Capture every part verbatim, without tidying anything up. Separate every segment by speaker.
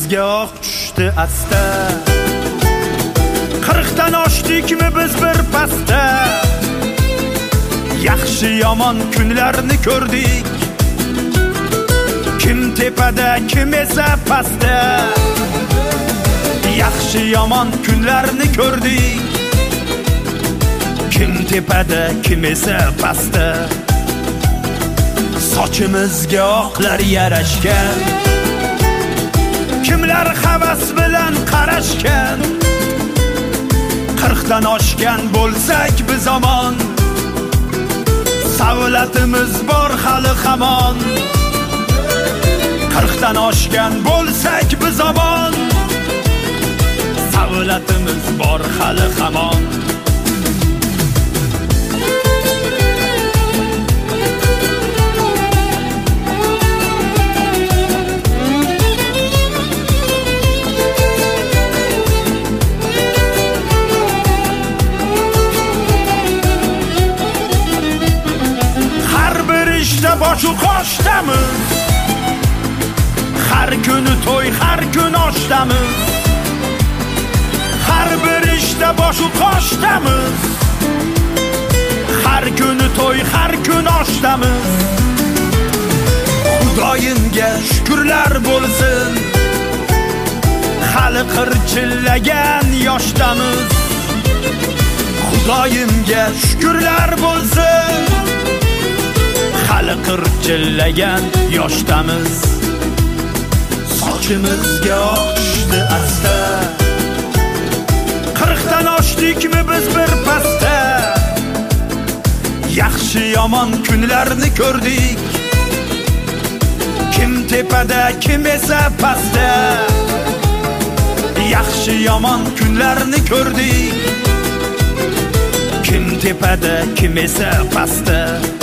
Speaker 1: sochimizga oq tushdi asta. Qirqdan oshdikmi biz bir pasta. Yaxshi yomon kunlarni ko'rdik. Kim tepada, kim esa pastda. Yaxshi yomon kunlarni ko'rdik. Kim tepada, kim esa pastda. Sochimizga oqlar yarashgan. Kimlar havas bilan qarashgan. Qirqdan oshgan bo'lsak biz zamon. Savlatimiz bor hali hamon. Qirqdan oshgan bo'lsak biz zamon. Savlatimiz bor hali hamon. Boşu qo'shdamiz. Har kuni to'y, har kun oshdamiz. Har bir ishda boshu qo'shdamiz. Har kuni to'y, har kun oshdamiz. Xudoyimga shukrlar bo'lsin. Hali qirchillagan yoshdamiz. Xudoyimga shukrlar bo'lsin. Hali qirchillagan yoshdamiz. Sochimizga oq tushdi asta. Qirqdan oshdikmi biz bir pasta. Yaxshi yomon kunlarni ko'rdik. Kim tepada, kim esa pastda. Yaxshi yomon kunlarni ko'rdik. Kim tepada, kim esa pastda.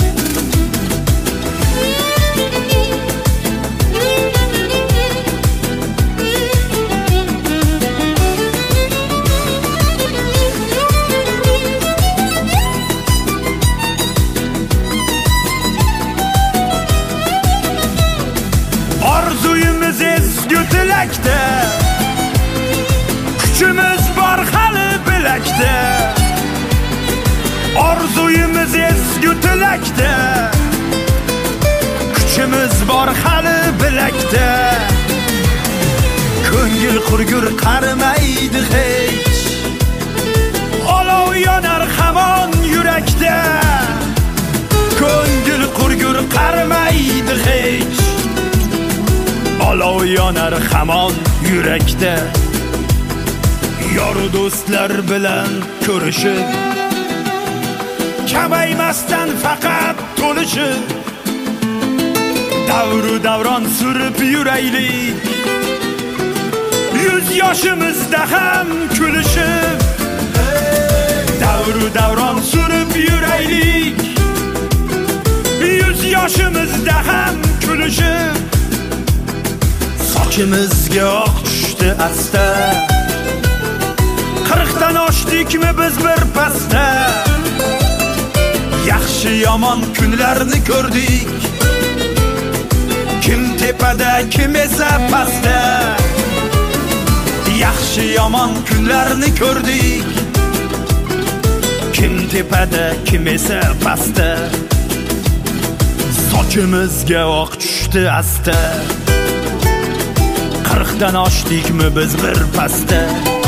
Speaker 1: Orzuyimiz ezgu tilakda. Kuchimiz bor hali bilakda. Orzuyimiz ezgu tilakda. Kuchimiz bor hali bilakda. Ko'ngil qurgur qarimaydi hech. Olov yonar hamon yurakda. Ko'ngil qurgur qarimaydi hech. Olov yonar hamon yurakda. Yor do'stlar bilan ko'rishib, kamaymasdan faqat to'lishib, davru davron surib yuraylik. Yuz yoshimizda ham kulishib, davru davron surib yuraylik. Yuz yoshimizda ham kulishib. Sochimizga oq tushdi asta. Qirqdan oshdikmi biz bir pasta. Yaxshi yomon kunlarni ko'rdik. Kim tepada, kim esa pastda. Yaxshi yomon kunlarni ko'rdik. Kim tepada, kim esa pastda. Sochimizga oq tushdi asta. Qirqdan oshdikmi biz bir pasta.